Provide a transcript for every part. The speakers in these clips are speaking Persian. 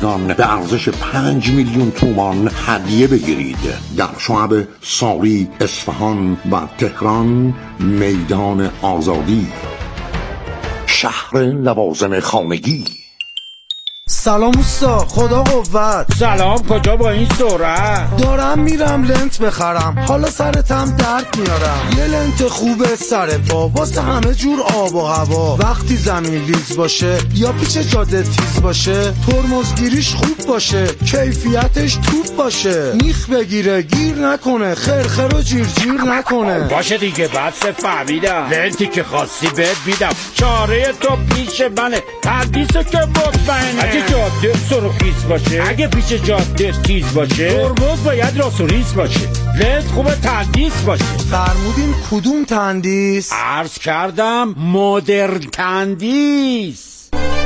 به ارزش 5 میلیون تومان هدیه بگیرید. در شعب ساری، اصفهان و تهران میدان آزادی. شهر لوازم خانگی. سلام اوستا، خدا قوت. سلام، کجا با این سرعت؟ دارم میرم لنت بخرم، حالا سرتم درد میارم. یه لنت خوبه سر پا واسه همه جور آب و هوا. وقتی زمین لیز باشه یا پیچ جاده تیز باشه، ترمزگیریش خوب باشه، کیفیتش توپ باشه. میخ بگیره گیر نکنه، خرخر و جیر جیر نکنه. باشه دیگه، بس فهمیدم. لنتی که خواستی بهت میدم، چاره تو پیش منه. تردیسو که مطمئنه. اگه جاده سرخیز باشه، اگه پیچ جاده تیز باشه، ترمز باید راست و ریز باشه. لنت خوبه تندیس باشه. فرمودین کدوم تندیس؟ عرض کردم مدرن تندیس.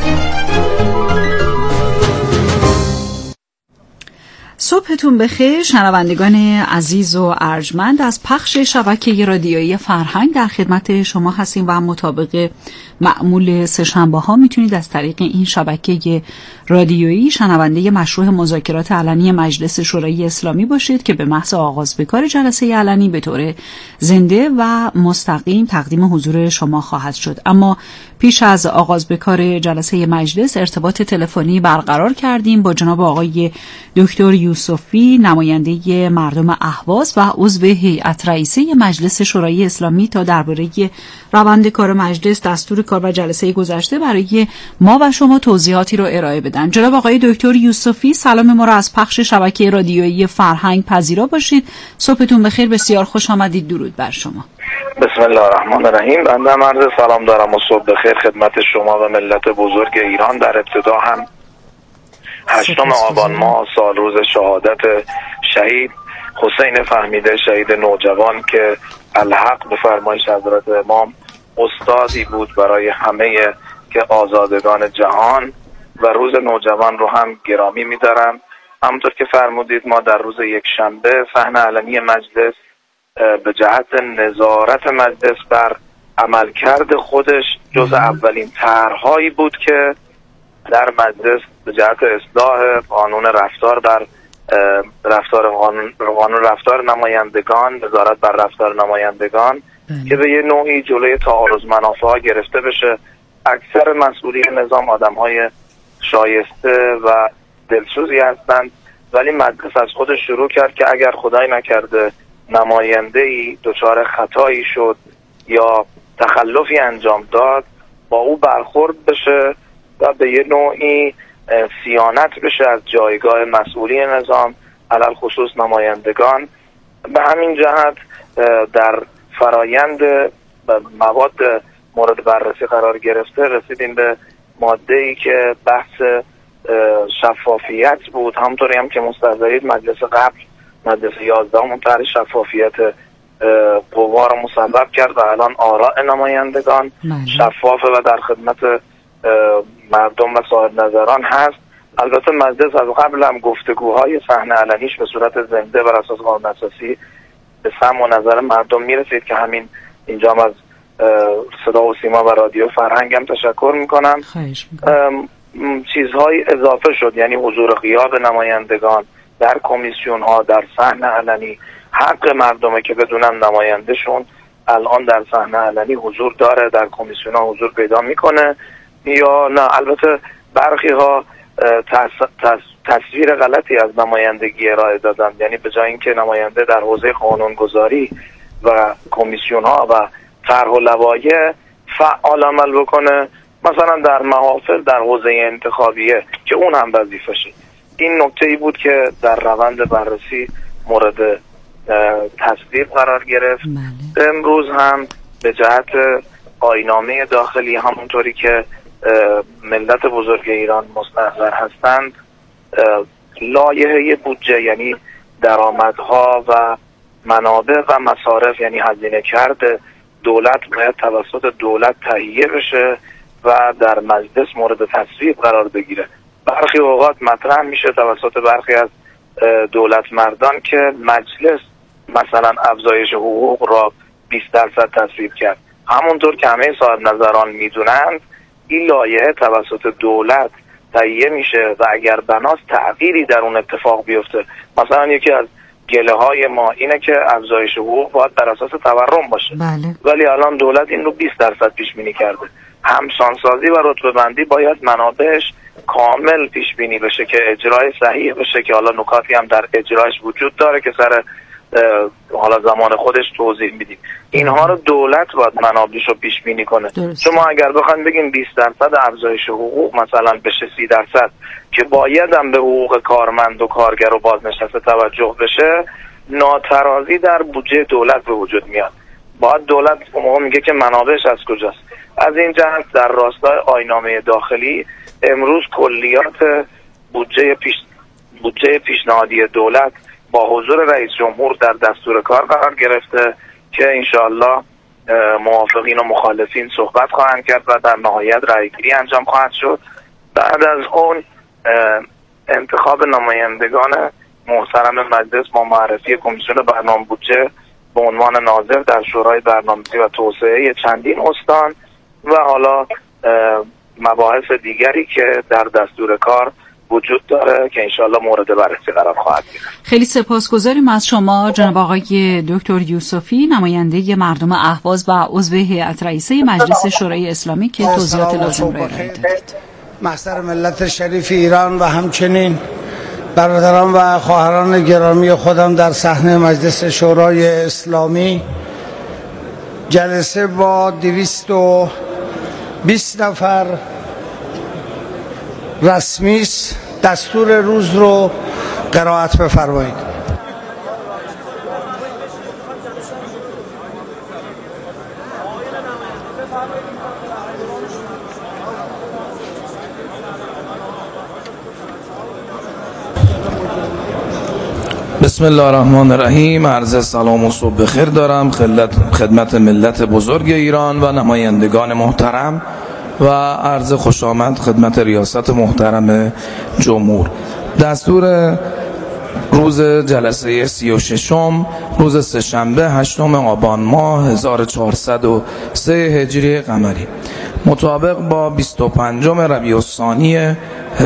صبحتون بخیر شنوندگان عزیز و ارجمند. از پخش شبکه رادیویی فرهنگ در خدمت شما هستیم و مطابق معمول سه‌شنبه ها میتونید از طریق این شبکه رادیویی شنونده مشروع مذاکرات علنی مجلس شورای اسلامی باشید که به محض آغاز به کار جلسه علنی به طور زنده و مستقیم تقدیم حضور شما خواهد شد. اما پیش از آغاز به کار جلسه مجلس ارتباط تلفنی برقرار کردیم با جناب آقای دکتر یوسفی، نماینده مردم اهواز و عضو هیئت رئیسه مجلس شورای اسلامی، تا درباره روند کار مجلس، دستور کار و جلسه گذشته برای ما و شما توضیحاتی رو ارائه بدن. جناب آقای دکتر یوسفی، سلام ما را از پخش شبکه رادیویی فرهنگ پذیرا باشید. صبحتون بخیر، بسیار خوش آمدید. درود بر شما. بسم الله الرحمن الرحیم. بنده عرض سلام دارم و صبح بخیر خدمت شما و ملت بزرگ ایران. در ابتدا هم 8 آبان ماه سال روز شهادت شهید حسین فهمیده، شهید نوجوان که الحق به فرمایش حضرت امام استادی بود برای همه که آزادگان جهان، و روز نوجوان رو هم گرامی می‌دارم. همونطور که فرمودید ما در روز یکشنبه صحن علنی مجلس به جهت نظارت مجلس بر عملکرد خودش جز اولین طرح‌هایی بود که در مجلس به جهت اصلاح قانون رفتار بر قانون رفتار نمایندگان، نظارت بر رفتار نمایندگان که به یه نوعی جلوی تعارض منافع ها گرفته بشه. اکثر مسئولین نظام آدم‌های شایسته و دلسوزی هستند، ولی مجلس از خودش شروع کرد که اگر خدای نکرده نماینده‌ای دچار خطایی شد یا تخلفی انجام داد، با او برخورد بشه و به یه نوعی صیانت بشه از جایگاه مسئولی نظام، علل خصوص نمایندگان. به همین جهت در فرایند مواد مورد بررسی قرار گرفته رسیدیم به ماده‌ای که بحث شفافیت بود. همونطوری هم که مستحضرید مجلس قبل، مجلس 11 طرح شفافیت قوا رو مصوب کرد و الان آراء نمایندگان شفافه و در خدمت مردم و صاحب نظران هست. البته مجلس از قبل هم گفتگوهای صحن علنیش به صورت زنده بر اساس قانون اساسی به سمع و نظر مردم میرسید که همین اینجا هم از صدا و سیما و رادیو فرهنگ هم تشکر میکنم. چیزهای اضافه شد، یعنی حضور غیاب نمایندگان در کمیسیون ها، در صحن علنی. حق مردمه که بدونن نمایندهشون الان در صحنه علنی حضور داره، در کمیسیون ها حضور پیدا میکنه یا نه. البته برخی ها تصویر غلطی از نمایندگی ارائه دادن، یعنی به جای اینکه نماینده در حوزه قانونگذاری و کمیسیون ها و طرح و لوایح فعال عمل بکنه، مثلا در محافل در حوزه انتخابیه که اون هم وظیفشه. این نکته‌ای بود که در روند بررسی مورد تصویب قرار گرفت. امروز هم به جهت آیین‌نامه داخلی، همونطوری که ملت بزرگ ایران مستحضر هستند، لایحه بودجه یعنی درآمدها و منابع و مصارف، یعنی هزینه کرده دولت باید توسط دولت تهیه بشه و در مجلس مورد تصویب قرار بگیره. برخی اوقات مطرح میشه توسط برخی از دولت مردان که مجلس مثلا افزایش حقوق را 20% تصویب کرد. همونطور که همه صاحب نظران میدونند این لایحه توسط دولت تهیه میشه و اگر بناست تغییری در اون اتفاق بیفته. مثلا یکی از گله های ما اینه که افزایش حقوق باید بر اساس تورم باشه. بله. ولی الان دولت این رو 20% پیش بینی کرده. همسانسازی و رتبه بندی باید منابعش کامل پیش بینی بشه که اجرای صحیح بشه، که حالا نکاتی هم در اجرایش وجود داره که سر حالا زمان خودش توضیح میدیم. اینها رو دولت باید منابعش رو پیش بینی کنه. شما اگر بخواید بگین 20% افزایش حقوق مثلا بشه 30%، که باید هم به حقوق کارمند و کارگر و بازنشسته توجه بشه، ناترازی در بودجه دولت به وجود میاد. باید دولت موقع میگه که منابعش از کجاست. از این جهت در راستای آیین‌نامه داخلی امروز کلیات بودجه پیشنهادی دولت با حضور رئیس جمهور در دستور کار قرار گرفته که انشاءالله موافقین و مخالفین صحبت خواهند کرد و در نهایت رأیگیری انجام خواهد شد. بعد از اون انتخاب نمایندگان محترم مجلس با معرفی کمیسیون برنامه بودجه به عنوان ناظر در شورای برنامه‌ریزی و توسعه چندین استان و حالا مباحث دیگری که در دستور کار وجود داره که انشاءالله مورد بررسی قرار خواهد گرفت. خیلی سپاسگزاریم از شما جناب آقای دکتر یوسفی، نماینده مردم اهواز و عضو هیئت رئیسه مجلس شورای اسلامی که توضیحات لازم را ارائه دادید. محضر ملت شریف ایران و همچنین برادران و خواهران گرامی خودم در صحن مجلس شورای اسلامی، جلسه با 220 نفر رسمی دستور روز رو قرائت بفرمایید. بسم الله الرحمن الرحیم. عرض سلام و صبح بخیر دارم خدمت ملت بزرگ ایران و نمایندگان محترم و عرض خوش آمد خدمت ریاست محترم جمهور. دستور روز جلسه 36م روز سه‌شنبه 8 آبان ماه 1403 هجری قمری مطابق با 25 ربیع الثانی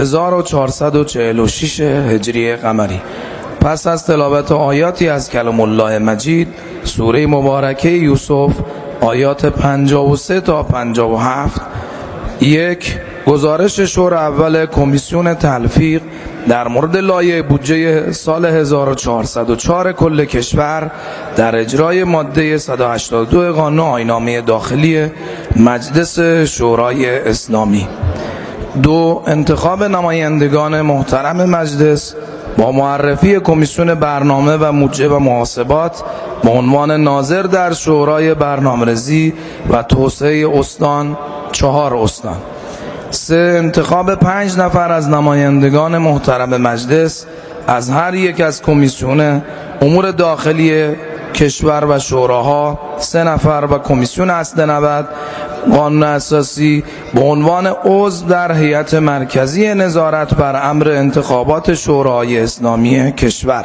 1446 هجری قمری. پس از تلاوت آیاتی از کلام الله مجید سوره مبارکه یوسف آیات 53 تا 57، یک گزارش شور اول کمیسیون تلفیق در مورد لایحه بودجه سال 1404 کل کشور در اجرای ماده 182 قانون آیین‌نامه داخلی مجلس شورای اسلامی. دو انتخاب نمایندگان محترم مجلس با معرفی کمیسیون برنامه و بودجه و محاسبات به عنوان ناظر در شورای برنامه‌ریزی و توسعه استان 4 استان. 3 انتخاب 5 نفر از نمایندگان محترم مجلس از هر یک از کمیسیون امور داخلی کشور و شوراها 3 نفر و کمیسیون اصل 90 قانون اساسی به عنوان عضو در هیئت مرکزی نظارت بر امر انتخابات شورای اسلامی کشور.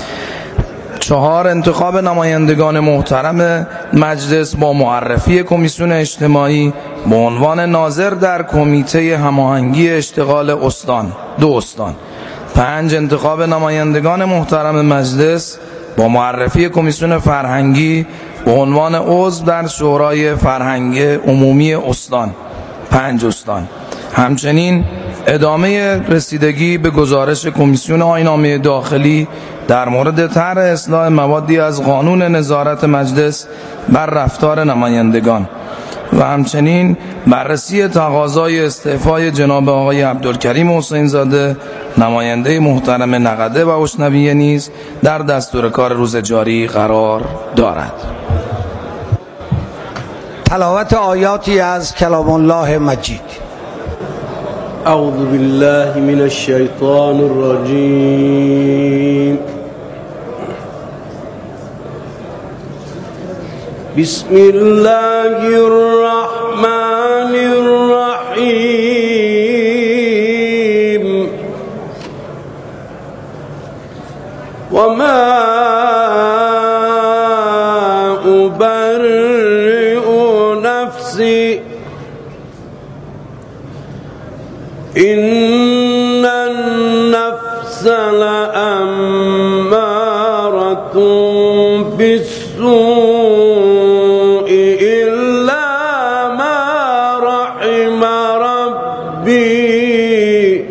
4 انتخاب نمایندگان محترم مجلس با معرفی کمیسیون اجتماعی به عنوان ناظر در کمیته هماهنگی اشتغال استان 2 استان. 5 انتخاب نمایندگان محترم مجلس با معرفی کمیسیون فرهنگی به عنوان عضو در شورای فرهنگ عمومی استان 5 استان. همچنین ادامه رسیدگی به گزارش کمیسیون آیین‌نامه داخلی در مورد طرح اصلاح موادی از قانون نظارت مجلس بر رفتار نمایندگان و همچنین بررسی تقاضای استعفای جناب آقای عبدالکریم حسین زاده نماینده محترم نقده و اشنویه نیز در دستور کار روز جاری قرار دارد. تلاوت آیاتی از کلام الله مجید. اعوذ بالله من الشیطان الرجیم. بسم الله الرحمن الرحیم. وما أبرئ نفسي إن لأمارة بالسوء إلا ما رحم ربي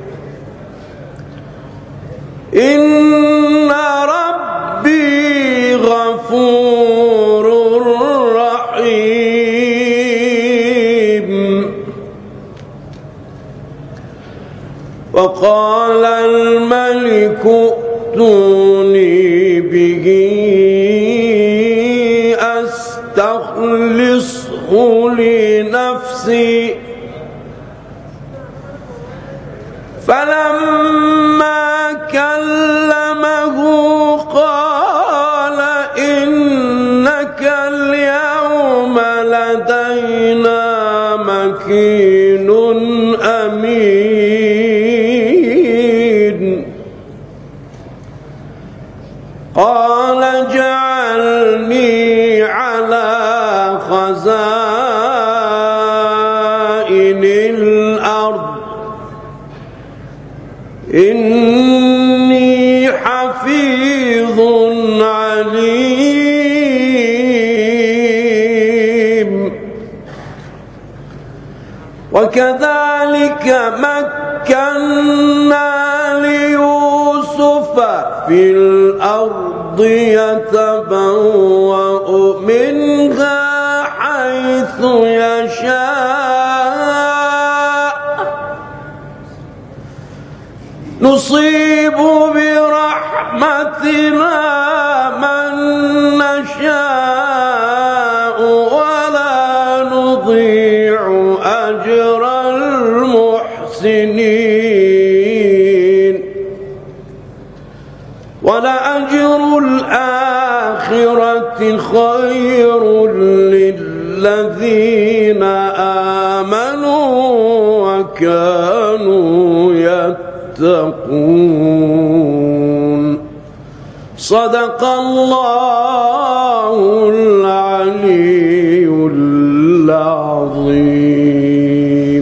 إن ربي غفور رحيم. وقال الملك ائتوني به أستخلصه لنفسي فلما كلمه قال إنك اليوم لدينا مكين أمين. قال اجعلني على خزائن الأرض إني حفيظ عليم. وكذلك مكنا ليوسف في الأرض يتبوأ منها حيث يشاء نصيب برحمتنا من نشاء ولا نضيع أجر المحسنين. ولأجر الآخرة خير للذين آمنوا وكانوا يتقون. صدق الله العلي العظيم.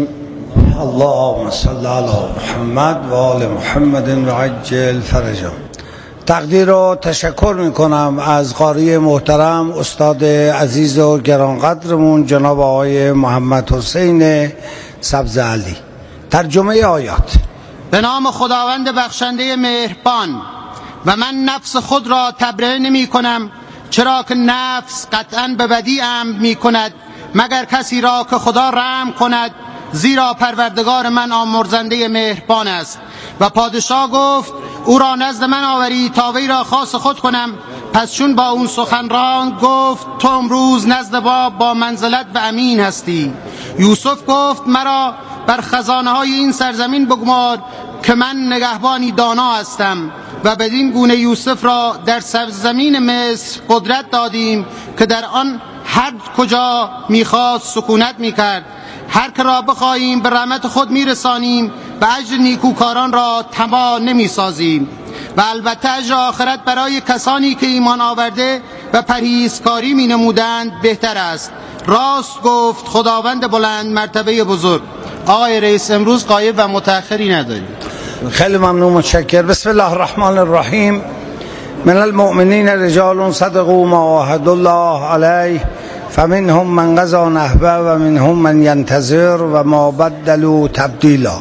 اللهم صل على محمد و آل محمد و عجل فرجهم. تقدیر و تشکر میکنم از قاری محترم استاد عزیز و گرانقدرمون جناب آقای محمد حسین سبز علی. ترجمه آیات. به نام خداوند بخشنده مهربان. و من نفس خود را تبرئه نمی کنم، چرا که نفس قطعاً به بدی امر می کند مگر کسی را که خدا رحم کند، زیرا پروردگار من آمرزنده مهربان است. و پادشاه گفت او را نزد من آوری تا وی را خاص خود کنم. پس چون با اون سخنران گفت تو امروز نزد با منزلت و امین هستی. یوسف گفت مرا بر خزانه های این سرزمین بگمار که من نگهبانی دانا هستم. و بدین گونه یوسف را در سرزمین مصر قدرت دادیم که در آن هر کجا میخواست سکونت میکرد. هر که را بخواهیم به رحمت خود میرسانیم و اجر نیکوکاران را طمع نمیسازیم. و البته اجر آخرت برای کسانی که ایمان آورده و پرهیزکاری می نمودند بهتر است. راست گفت خداوند بلند مرتبه بزرگ. آقای رئیس امروز غایب و متأخری نداریم. خیلی ممنون، متشکر. بسم الله الرحمن الرحیم. من المؤمنین رجال صدقوا ما عاهدوا الله علیه فمنهم من قضی نحبه و منهم من ینتظر و ما بدلوا تبدیلا.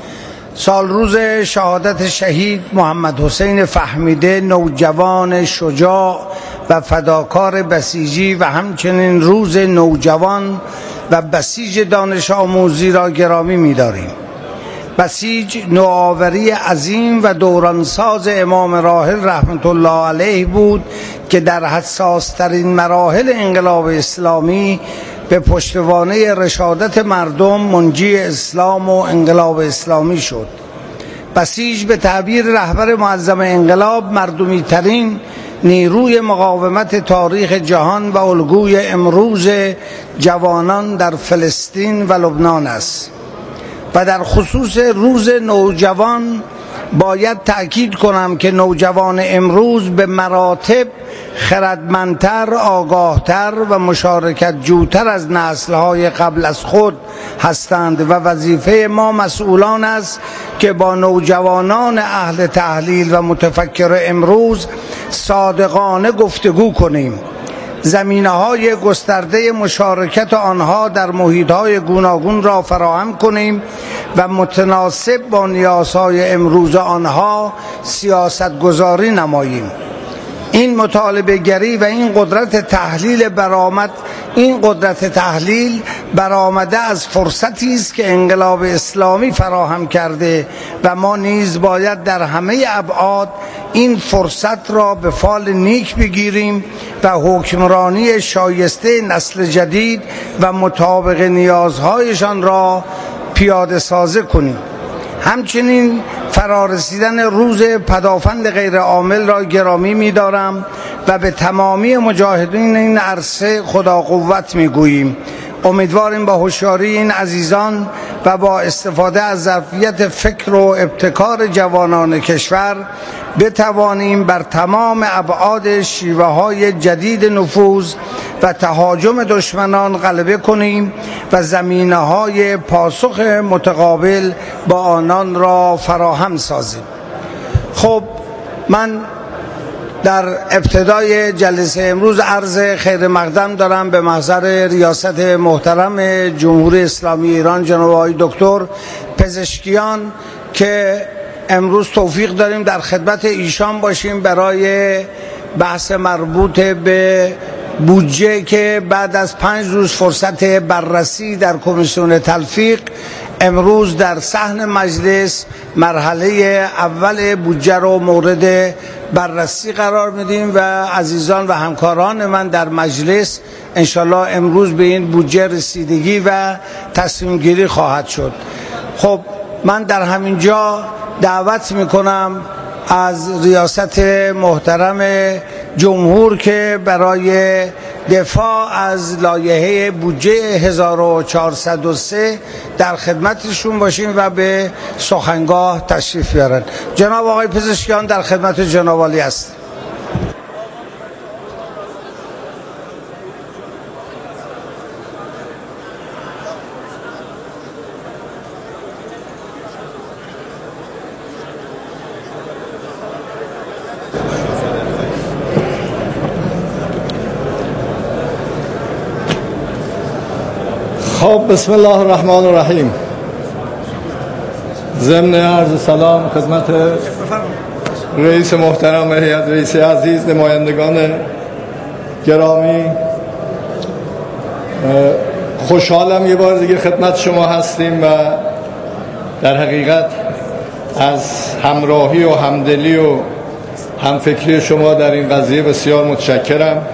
سال روز شهادت شهید محمد حسین فهمیده، نوجوان شجاع و فداکار بسیجی و همچنین روز نوجوان و بسیج دانش آموزی را گرامی می‌داریم. بسیج نوآوری عظیم و دورانساز امام راحل رحمت الله علیه بود که در حساسترین مراحل انقلاب اسلامی به پشتوانه رشادت مردم منجی اسلام و انقلاب اسلامی شد. بسیج به تعبیر رهبر معظم انقلاب مردمی ترین نیروی مقاومت تاریخ جهان و الگوی امروز جوانان در فلسطین و لبنان است. و در خصوص روز نوجوان باید تأکید کنم که نوجوان امروز به مراتب خردمندتر، آگاهتر و مشارکت جوتر از نسل‌های قبل از خود هستند و وظیفه ما مسئولان است که با نوجوانان اهل تحلیل و متفکر امروز صادقانه گفتگو کنیم، زمینه‌های گسترده مشارکت آنها در محیط‌های گوناگون را فراهم کنیم و متناسب با نیازهای امروز آنها سیاست‌گذاری نماییم. این مطالبه گری و این قدرت تحلیل برآمده از فرصتی است که انقلاب اسلامی فراهم کرده و ما نیز باید در همه ابعاد این فرصت را به فال نیک بگیریم و حکمرانی شایسته نسل جدید و مطابق نیازهایشان را پیاده سازی کنیم. همچنین فرارسیدن روز پدافند غیر عامل را گرامی می‌دارم و به تمامی مجاهدین این عرصه خدا قوت می‌گوییم. امیدواریم با هوشیاری این عزیزان و با استفاده از ظرفیت فکر و ابتکار جوانان کشور بتوانیم بر تمام ابعاد شیوه‌های جدید نفوذ و تهاجم دشمنان غلبه کنیم و زمینه‌های پاسخ متقابل با آنان را فراهم سازیم. خب من در ابتدای جلسه امروز عرض خیر مقدم دارم به محضر ریاست محترم جمهوری اسلامی ایران جناب آقای دکتر پزشکیان که امروز توفیق داریم در خدمت ایشان باشیم برای بحث مربوط به بودجه که بعد از 5 روز فرصت بررسی در کمیسیون تلفیق امروز در صحن مجلس مرحله اول بودجه رو مورد بررسی قرار میدیم و عزیزان و همکاران من در مجلس انشالله امروز به این بودجه رسیدگی و تصمیم گیری خواهد شد. خب من در همین جا دعوت میکنم از ریاست محترم جمهور که برای دفاع از لایحه بودجه 1403 در خدمتشون باشیم و به سخنگاه تشریف بیارن. جناب آقای پزشکیان در خدمت جناب عالی است. خب بسم الله الرحمن الرحیم. ضمن عرض سلام خدمت رئیس محترم هیئت رئیسه عزیز، نمایندگان گرامی، خوشحالم یه بار دیگه خدمت شما هستیم و در حقیقت از همراهی و همدلی و همفکری شما در این قضیه بسیار متشکرم.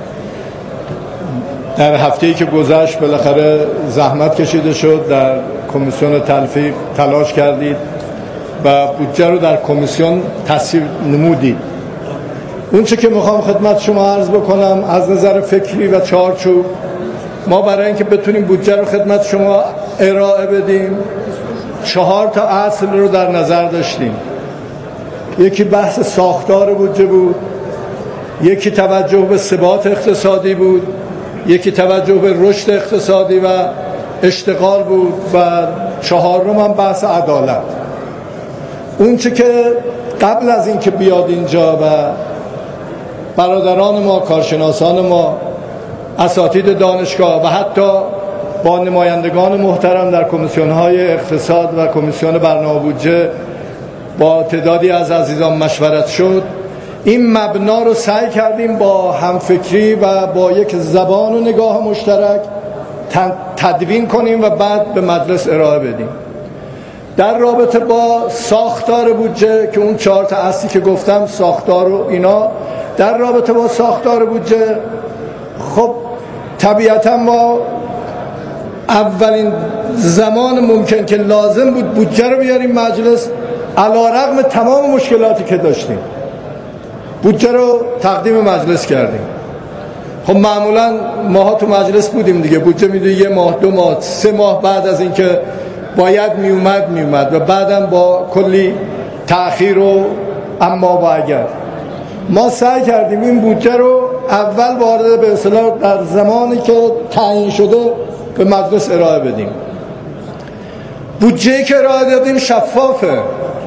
در هفته‌ای که گذشت بالاخره زحمت کشیده شد، در کمیسیون تلفیق تلاش کردید و بودجه رو در کمیسیون تصویب نمودید. اون چه که میخوام خدمت شما عرض بکنم از نظر فکری و چارچوب، ما برای اینکه بتونیم بودجه رو خدمت شما ارائه بدیم 4 تا اصل رو در نظر داشتیم. یکی بحث ساختار بودجه بود، یکی توجه به ثبات اقتصادی بود، یکی توجه به رشد اقتصادی و اشتغال بود و 4م هم بحث عدالت. اون چه که قبل از این که بیاد اینجا و برادران ما، کارشناسان ما، اساتید دانشگاه و حتی با نمایندگان محترم در کمیسیون‌های اقتصاد و کمیسیون برنامه بودجه با تعدادی از عزیزان مشورت شد، این مبنا رو سعی کردیم با همفکری و با یک زبان و نگاه مشترک تدوین کنیم و بعد به مجلس ارائه بدیم. در رابطه با ساختار بودجه که اون 4 تا اصلی که گفتم، ساختار و اینا، در رابطه با ساختار بودجه خب طبیعتا ما اولین زمان ممکن که لازم بود بودجه رو بیاریم مجلس، علی‌رغم تمام مشکلاتی که داشتیم بودجه رو تقدیم مجلس کردیم. خب معمولا ماها تو مجلس بودیم دیگه، بودجه میدونی 1 ماه 2 ماه 3 ماه بعد از اینکه باید میومد و بعدم با کلی تأخیر و اما و اگر. ما سعی کردیم این بودجه رو اول وارد به اصطلاح در زمانی که تعیین شده به مجلس ارائه بدیم. بودجه‌ای که ارائه دادیم شفافه.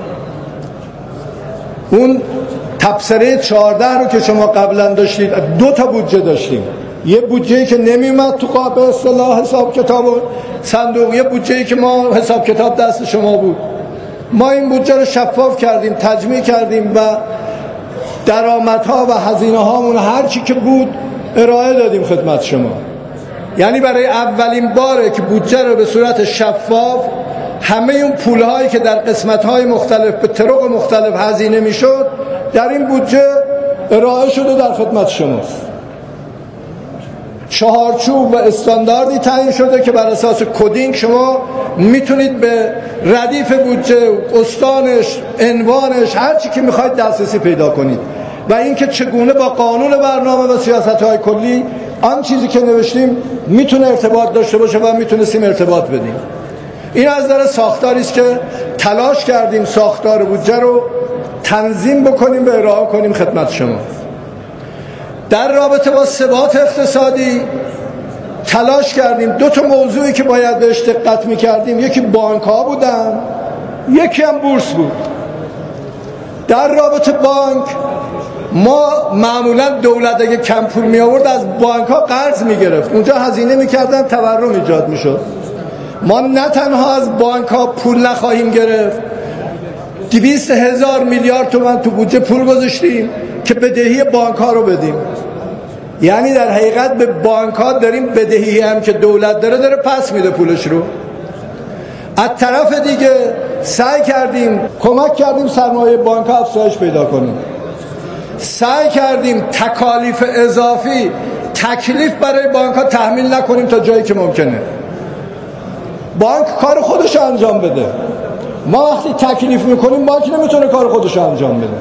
اون تبصره 14 رو که شما قبلا داشتید، 2 تا بودجه داشتیم. یه بودجه‌ای که نمی‌اومد تو به اصطلاح حساب کتاب صندوق، یه بودجه‌ای که ما حساب کتاب دست شما بود. ما این بودجه رو شفاف کردیم، تجمیع کردیم و درآمدها و هزینه‌هامون هر چی که بود ارائه دادیم خدمت شما. یعنی برای اولین باره که بودجه رو به صورت شفاف، همه اون پول‌هایی که در قسمت‌های مختلف به طرق مختلف هزینه می‌شد در این بودجه ارائه شده در خدمت شماست. چهارچوب و استانداردی تعیین شده که بر اساس کدینگ شما میتونید به ردیف بودجه، استانش، عنوانش، هر چی که میخواید دسترسی پیدا کنید و اینکه چگونه با قانون برنامه و سیاست‌های کلی آن چیزی که نوشتیم میتونه ارتباط داشته باشه و میتونستیم ارتباط بدیم. این از نظر ساختاری است که تلاش کردیم ساختار بودجه رو تنظیم بکنیم و ارائه کنیم خدمت شما. در رابطه با ثبات اقتصادی تلاش کردیم 2 تا موضوعی که باید بهش دقت می‌کردیم، یکی بانک‌ها بودن، یکی هم بورس بود. در رابطه بانک ما معمولا دولت اگه کم پول می آورد از بانک‌ها قرض می‌گرفت، اونجا هزینه می‌کردن، تورم ایجاد می‌شد. ما نه تنها از بانک‌ها پول نخواهیم گرفت، 200,000 میلیارد تومان تو بودجه پول گذاشتیم که بدهی بانک‌ها رو بدیم. یعنی در حقیقت به بانک‌ها داریم بدهی هم که دولت داره پس میده پولش رو. از طرف دیگه سعی کردیم کمک کردیم سرمایه بانک‌ها افزایش پیدا کنیم. سعی کردیم تکالیف اضافی تکلیف برای بانک‌ها تحمیل نکنیم تا جایی که ممکنه. بانک کار خودش انجام بده. ما وقتی تکلیف میکنیم بانک نمیتونه کار خودش انجام بده.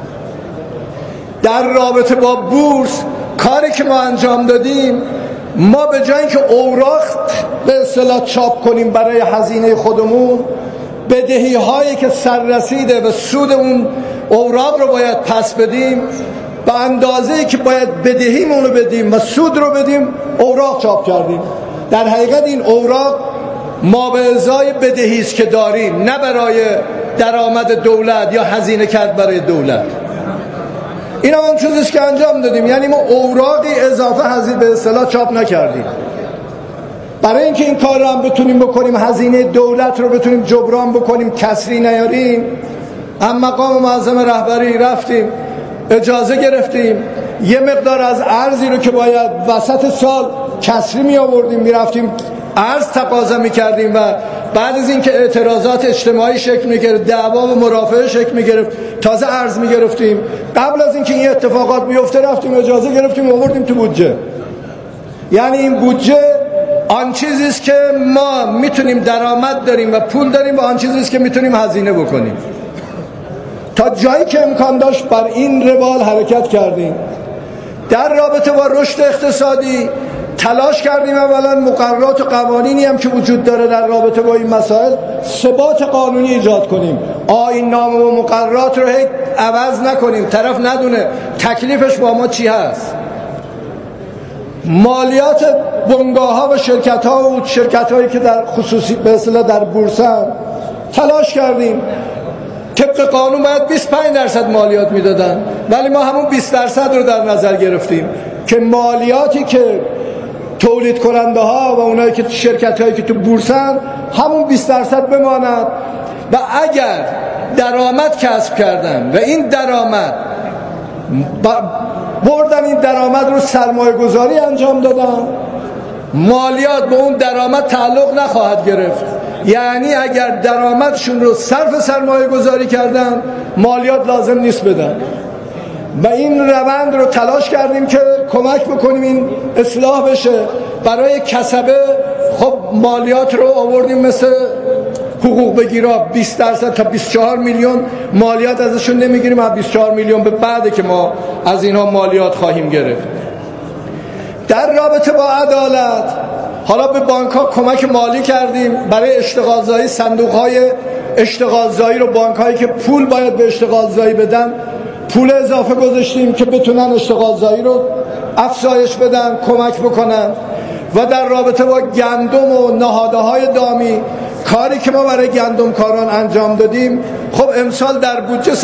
در رابطه با بورس کاری که ما انجام دادیم، ما به جای اینکه اوراق به اصطلاح چاپ کنیم برای هزینه خودمون، بدهی هایی که سررسیده و سود اون اوراق رو باید پس بدیم، به اندازه‌ای که باید بدهیمون رو بدیم و سود رو بدیم اوراق چاپ کردیم. در حقیقت این اوراق ما به ازای بدهی است که داریم، نه برای درآمد دولت یا هزینه کرد برای دولت. این هم چیزیست که انجام دادیم. یعنی ما اوراقی اضافه هزینه به اصطلاح چاپ نکردیم. برای اینکه این کار رو هم بتونیم بکنیم، هزینه دولت رو بتونیم جبران بکنیم، کسری نیاریم، هم مقام معظم رهبری رفتیم اجازه گرفتیم یه مقدار از ارزی رو که باید وسط سال کسری می آوردیم میرفتیم ارز تقاضا می کردیم و بعد از اینکه اعتراضات اجتماعی شکل می گرفت، دعوا و مرافعه شکل می گرفت، تازه ارز می گرفتیم. قبل از اینکه این اتفاقات بیفته رفتیم اجازه گرفتیم آوردیم تو بودجه. یعنی این بودجه آن چیزی است که ما میتونیم درآمد داریم و پول داریم و آن چیزی است که میتونیم هزینه بکنیم. تا جایی که امکان داشت بر این روال حرکت کردیم. در رابطه با رشد اقتصادی تلاش کردیم اولا مقررات و قوانینی هم که وجود داره در رابطه با این مسائل ثبات قانونی ایجاد کنیم. آیین نامه و مقررات رو هیچ عوض نکنیم، طرف ندونه تکلیفش با ما چی هست. مالیات بنگاه‌ها و شرکت‌هایی که در خصوصی به اصطلاح در بورسن تلاش کردیم. طبق قانون باید 25% مالیات میدادن، ولی ما همون 20% رو در نظر گرفتیم که مالیاتی که تولید کننده ها و اونایی که شرکت هایی که تو بورسن همون 20% بماند و اگر درآمد کسب کردن و این درآمد بردن این درآمد رو سرمایه گذاری انجام دادن، مالیات به اون درآمد تعلق نخواهد گرفت. یعنی اگر درآمدشون رو صرف سرمایه گذاری کردن مالیات لازم نیست بدن و این روند رو تلاش کردیم که کمک بکنیم این اصلاح بشه. برای کسبه خب مالیات رو آوردیم مثل حقوق بگیرا 20% تا 24 میلیون مالیات ازشون نمیگیریم، از 24 میلیون به بعده که ما از اینها مالیات خواهیم گرفت. در رابطه با عدالت حالا به بانک‌ها کمک مالی کردیم برای اشتغالزایی، صندوق‌های اشتغالزایی رو بانک‌هایی که پول باید به اشتغالزایی بدن پول اضافه گذاشتیم که بتونن اشتغالزایی رو افزایش بدن، کمک بکنن. و در رابطه با گندم و نهادهای دامی کاری که ما برای گندمکاران انجام دادیم، خب امسال در بودجه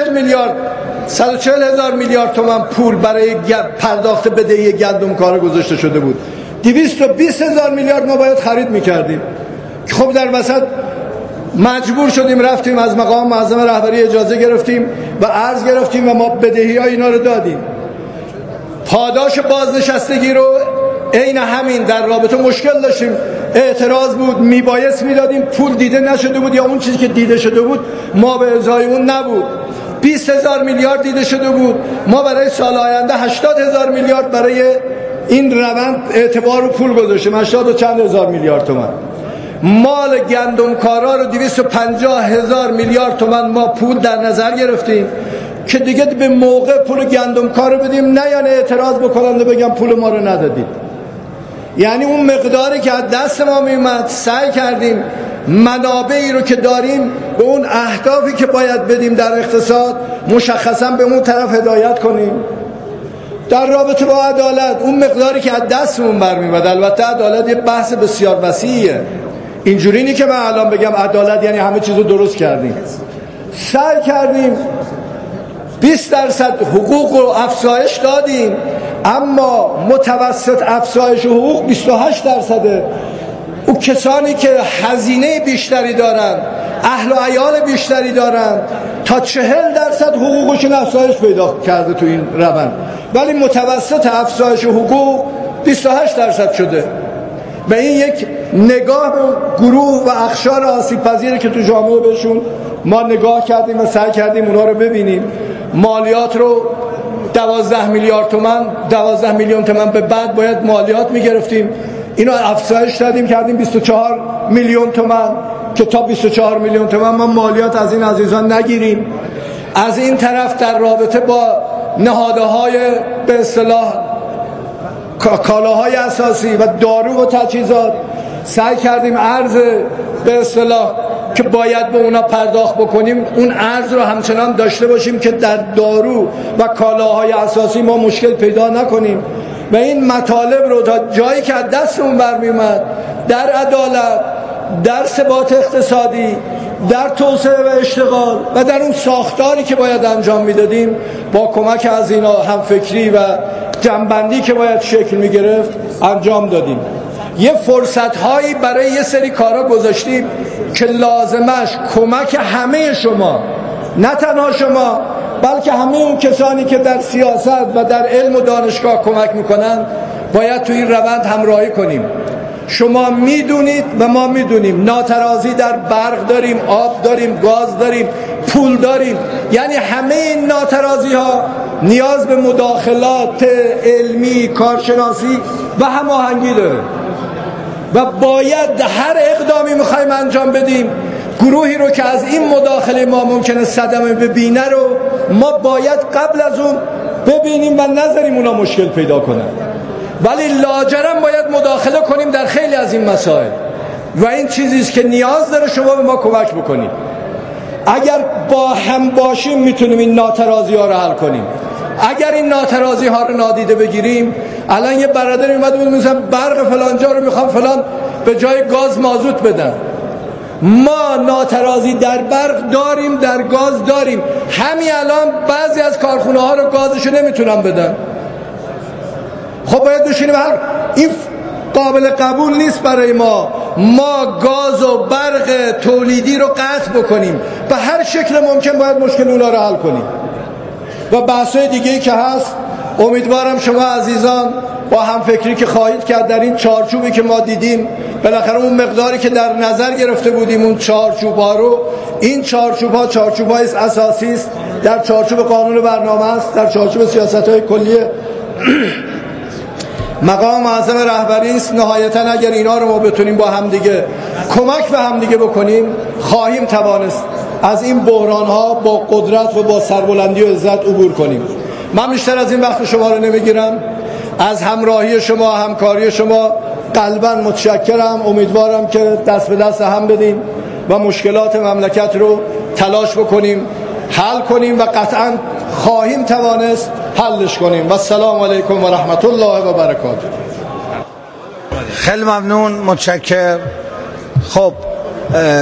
140,000 میلیارد تومان پول برای پرداخت بدهی گندمکارا گذاشته شده بود. 220,000 میلیارد ما باید خرید میکردیم. خب در وسط مجبور شدیم رفتیم از مقام معظم رهبری اجازه گرفتیم و عرض گرفتیم و ما بدهی ها اینا رو دادیم. پاداش بازنشستگی رو عین همین در رابطه مشکل داشتیم، اعتراض بود، میبایست میدادیم، پول دیده نشده بود یا اون چیزی که دیده شده بود ما به ازای اون نبود. 20,000 میلیارد دیده شده بود، ما برای سال آینده 80,000 میلیارد برای این روند اعتبار و پول گذاشتیم، 80 و چند هزار میلیارد تومان. مال گندمکارا رو 250,000 میلیارد تومان ما پول در نظر گرفتیم که دیگه به موقع پول گندمکار رو بدیم، نه یعنی اعتراض بکنن و بگم پول ما رو ندادید. یعنی اون مقداری که از دست ما میومد سعی کردیم منابعی رو که داریم به اون اهدافی که باید بدیم در اقتصاد مشخصا به اون طرف هدایت کنیم. در رابطه با عدالت اون مقداری که از دستمون برمیاد، البته عدالت یه بحث بسیار وسیعه، اینجوری نیست که من الان بگم عدالت یعنی همه چیزو درست کردیم. سعی کردیم 20% حقوق رو افزایش دادیم، اما متوسط افزایش حقوق 28%. اون کسانی که هزینه بیشتری دارن، اهل و عیال بیشتری دارن، تا 40% حقوقشون افزایش پیدا کرده تو این روند، ولی متوسط افزایش حقوق 28% شده. و این یک نگاه به گروه و اقشار آسیب پذیری که تو جامعه بهشون ما نگاه کردیم و سعی کردیم اونا رو ببینیم. مالیات رو 12 میلیارد تومان، 12 میلیون تومان به بعد باید مالیات میگرفتیم، اینو افزایش دادیم کردیم 24 میلیون تومان که تا 24 میلیون تومان ما مالیات از این عزیزان نگیریم. از این طرف در رابطه با نهادهای به اصطلاح کالاهای اساسی و دارو و تجهیزات سعی کردیم ارز به اصطلاح که باید به اونا پرداخت بکنیم اون ارز رو همچنان داشته باشیم که در دارو و کالاهای اساسی ما مشکل پیدا نکنیم و این مطالب رو تا جایی که از دستمون برمیومد در عدالت، در ثبات اقتصادی، در توسعه و اشتغال و در اون ساختاری که باید انجام میدادیم با کمک از اینا همفکری و جنبندی که باید شکل میگرفت انجام دادیم. یه فرصت هایی برای یه سری کارا گذاشتیم که لازمش کمک همه شما، نه تنها شما بلکه همه اون کسانی که در سیاست و در علم و دانشگاه کمک میکنن باید تو این روند همراهی کنیم. شما میدونید و ما میدونیم ناترازی در برق داریم، آب داریم، گاز داریم، پول داریم، یعنی همه این ناترازی ها نیاز به مداخلات علمی، کارشناسی و هماهنگی داره و باید هر اقدامی میخوایم انجام بدیم گروهی رو که از این مداخله ما ممکنه صدمه ببینه رو ما باید قبل از اون ببینیم و نذاریم اونا مشکل پیدا کنن، ولی لاجرم باید مداخله کنیم در خیلی از این مسائل و این چیزیست که نیاز داره شما به ما کمک بکنید. اگر با هم باشیم میتونیم این ناترازی ها رو حل کنیم. اگر این ناترازی ها رو نادیده بگیریم، الان یه برادر اومد بود مثلا برق فلان جا رو میخوام فلان به جای گاز مازوت بدن. ما ناترازی در برق داریم، در گاز داریم، همین الان بعضی از کارخونه ها رو گازشو نمیتونن بدن. خب باید بشینیم این قابل قبول نیست برای ما گاز و برق تولیدی رو قطع بکنیم، به هر شکل ممکن باید مشکل اونا رو حل کنیم. و بحثای دیگه‌ای که هست امیدوارم شما عزیزان با همفکری که خواهید کرد در این چارچوبی که ما دیدیم، بالاخره اون مقداری که در نظر گرفته بودیم اون چارچوب‌ها رو، این چارچوب‌ها چارچوب‌های اساسی است، در چارچوب قانون برنامه است، در چارچوب سیاست‌های کلی مقام معظم رهبری است. نهایتا اگر اینا رو ما بتونیم با همدیگه کمک به همدیگه بکنیم خواهیم توانست از این بحران‌ها با قدرت و با سربلندی و عزت عبور کنیم. من بیشتر از این وقت شما رو نمیگیرم. از همراهی شما، همکاری شما قلبا متشکرم. امیدوارم که دست به دست هم بدیم و مشکلات مملکت رو تلاش بکنیم حل کنیم و قطعا خواهیم توانست حلش کنیم. و السلام علیکم و رحمت الله و برکاته. خیلی ممنون، متشکر. خب